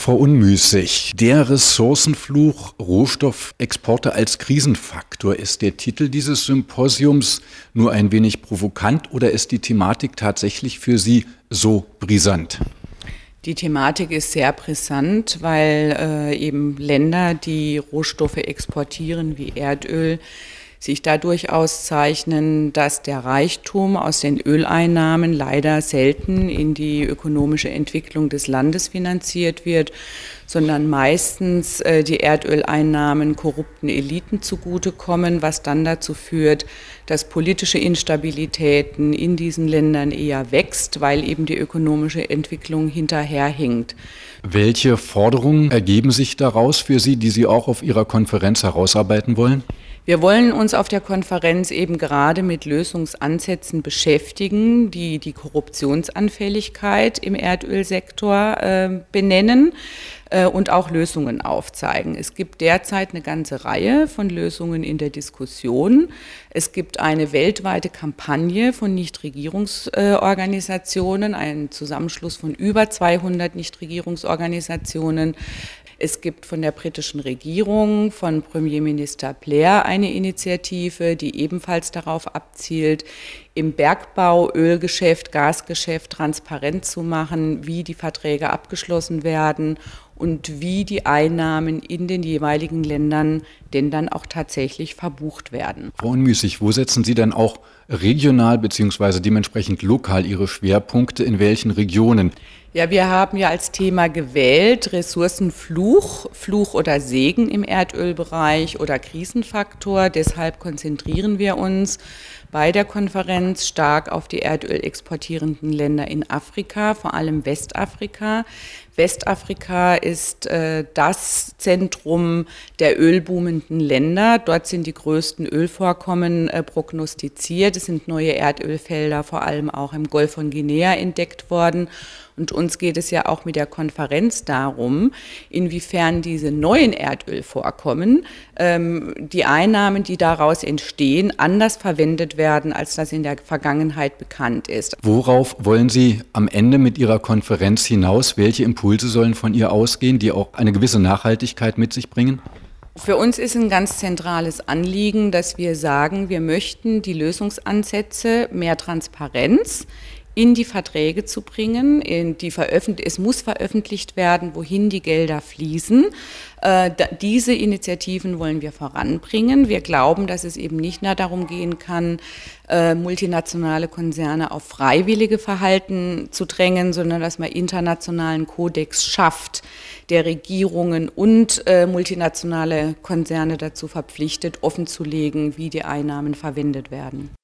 Frau Unmüßig, der Ressourcenfluch Rohstoffexporte als Krisenfaktor. Ist der Titel dieses Symposiums nur ein wenig provokant oder ist die Thematik tatsächlich für Sie so brisant? Die Thematik ist sehr brisant, weil eben Länder, die Rohstoffe exportieren wie Erdöl, sich dadurch auszeichnen, dass der Reichtum aus den Öleinnahmen leider selten in die ökonomische Entwicklung des Landes finanziert wird, sondern meistens die Erdöleinnahmen korrupten Eliten zugutekommen, was dann dazu führt, dass politische Instabilitäten in diesen Ländern eher wächst, weil eben die ökonomische Entwicklung hinterherhinkt. Welche Forderungen ergeben sich daraus für Sie, die Sie auch auf Ihrer Konferenz herausarbeiten wollen? Wir wollen uns auf der Konferenz eben gerade mit Lösungsansätzen beschäftigen, die die Korruptionsanfälligkeit im Erdölsektor benennen und auch Lösungen aufzeigen. Es gibt derzeit eine ganze Reihe von Lösungen in der Diskussion. Es gibt eine weltweite Kampagne von Nichtregierungsorganisationen, einen Zusammenschluss von über 200 Nichtregierungsorganisationen. Es gibt von der britischen Regierung, von Premierminister Blair eine Initiative, die ebenfalls darauf abzielt, im Bergbau, Ölgeschäft, Gasgeschäft transparent zu machen, wie die Verträge abgeschlossen werden und wie die Einnahmen in den jeweiligen Ländern denn dann auch tatsächlich verbucht werden. Frau Unmüßig, wo setzen Sie dann auch regional bzw. dementsprechend lokal Ihre Schwerpunkte, in welchen Regionen? Ja, wir haben ja als Thema gewählt Ressourcenfluch, Fluch oder Segen im Erdölbereich oder Krisenfaktor. Deshalb konzentrieren wir uns bei der Konferenz stark auf die Erdöl exportierenden Länder in Afrika, vor allem Westafrika. Westafrika ist das Zentrum der ölboomenden Länder. Dort sind die größten Ölvorkommen prognostiziert. Es sind neue Erdölfelder, vor allem auch im Golf von Guinea, entdeckt worden. Und uns geht es ja auch mit der Konferenz darum, inwiefern diese neuen Erdölvorkommen, die Einnahmen, die daraus entstehen, anders verwendet werden, als das in der Vergangenheit bekannt ist. Worauf wollen Sie am Ende mit Ihrer Konferenz hinaus? Welche Impulse sollen von ihr ausgehen, die auch eine gewisse Nachhaltigkeit mit sich bringen? Für uns ist ein ganz zentrales Anliegen, dass wir sagen, wir möchten die Lösungsansätze, mehr Transparenz in die Verträge zu bringen. Es muss veröffentlicht werden, wohin die Gelder fließen. Diese Initiativen wollen wir voranbringen. Wir glauben, dass es eben nicht nur darum gehen kann, multinationale Konzerne auf freiwillige Verhalten zu drängen, sondern dass man internationalen Kodex schafft, der Regierungen und multinationale Konzerne dazu verpflichtet, offenzulegen, wie die Einnahmen verwendet werden.